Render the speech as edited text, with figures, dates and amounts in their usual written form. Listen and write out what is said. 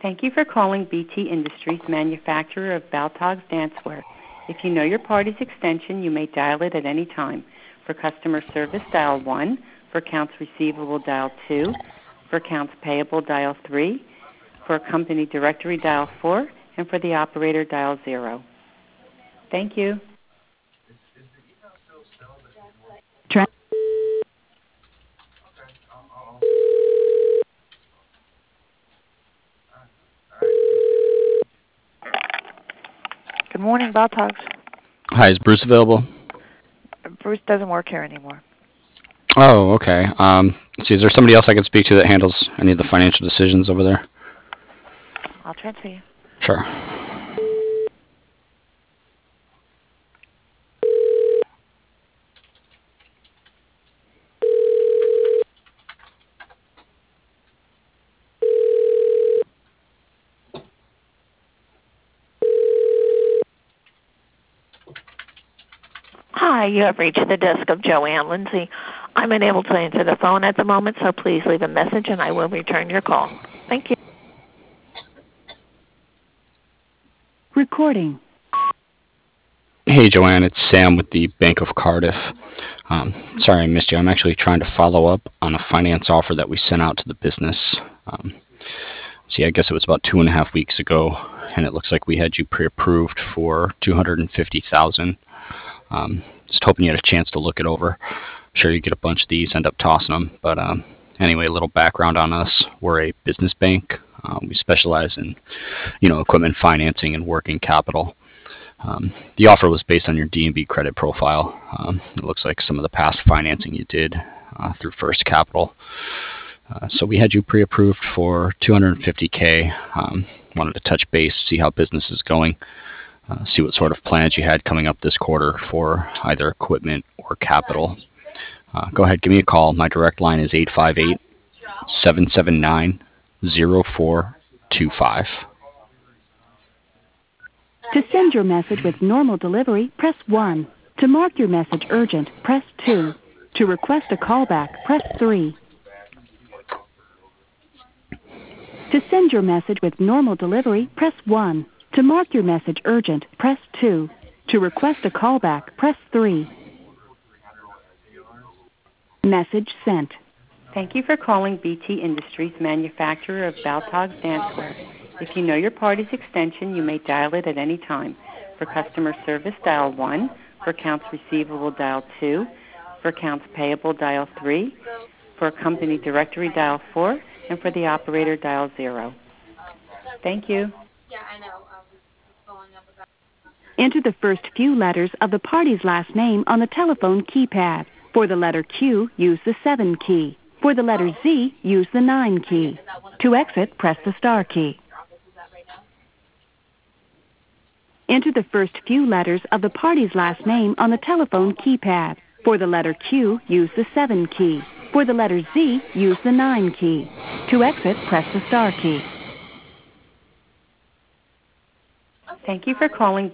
Thank you for calling BT Industries, manufacturer of Baltog's Dancewear. If you know your party's extension, you may dial it at any time. For customer service, dial 1. For accounts receivable, dial 2. For accounts payable, dial 3. For a company directory, dial 4. And for the operator, dial 0. Thank you. Good morning, Baltogs. Hi, is Bruce available? Bruce doesn't work here anymore. Oh, okay. See, is there somebody else I can speak to that handles any of the financial decisions over there? I'll transfer you. Sure. Hi, you have reached the desk of Joanne Lindsay. I'm unable to answer the phone at the moment, so please leave a message and I will return your call. Thank you. Recording. Hey, Joanne, it's Sam with the Bank of Cardiff. Sorry I missed you. I'm actually trying to follow up on a finance offer that we sent out to the business. See, I guess it was about 2.5 weeks ago, and it looks like we had you pre-approved for $250,000. Just hoping you had a chance to look it over. I'm sure you get a bunch of these, end up tossing them. But anyway, a little background on us. We're a business bank. We specialize in, equipment financing and working capital. The offer was based on your D&B credit profile. It looks like some of the past financing you did through First Capital. So we had you pre-approved for $250K. Wanted to touch base, see how business is going. See what sort of plans you had coming up this quarter for either equipment or capital. Go ahead, give me a call. My direct line is 858-779-0425. To send your message with normal delivery, press 1. To mark your message urgent, press 2. To request a callback, press 3. To send your message with normal delivery, press 1. To mark your message urgent, press 2. To request a callback, press 3. Message sent. Thank you for calling BT Industries, manufacturer of Baltog's Dancewear. If you know your party's extension, you may dial it at any time. For customer service, dial 1. For accounts receivable, dial 2. For accounts payable, dial 3. For a company directory, dial 4. And for the operator, dial 0. Thank you. Enter the first few letters of the party's last name on the telephone keypad. For the letter Q, use the 7 key. For the letter Z, use the 9 key. To exit, press the star key. Enter the first few letters of the party's last name on the telephone keypad. For the letter Q, use the 7 key. For the letter Z, use the 9 key. To exit, press the star key. Thank you for calling